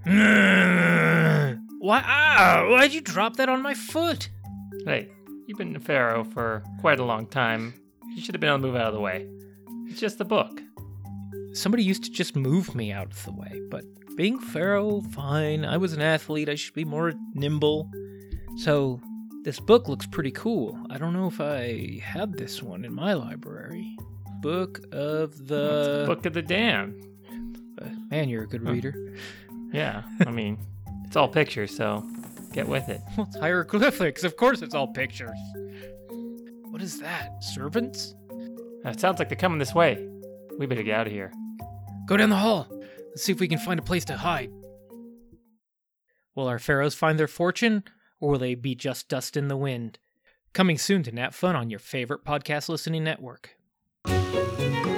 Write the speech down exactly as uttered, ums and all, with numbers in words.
Why? Ah, why'd you drop that on my foot? Hey, you've been a pharaoh for quite a long time. You should have been able to move out of the way. It's just a book. Somebody used to just move me out of the way, but being pharaoh, fine. I was an athlete. I should be more nimble. So, this book looks pretty cool. I don't know if I had this one in my library. Book of the... Book of the Damned. Uh, man, you're a good reader. Yeah, I mean, it's all pictures, so get with it. Well, it's hieroglyphics. Of course it's all pictures. What is that? Servants? It sounds like they're coming this way. We better get out of here. Go down the hall. Let's see if we can find a place to hide. Will our pharaohs find their fortune, or will they be just dust in the wind? Coming soon to Nat Fun on your favorite podcast listening network.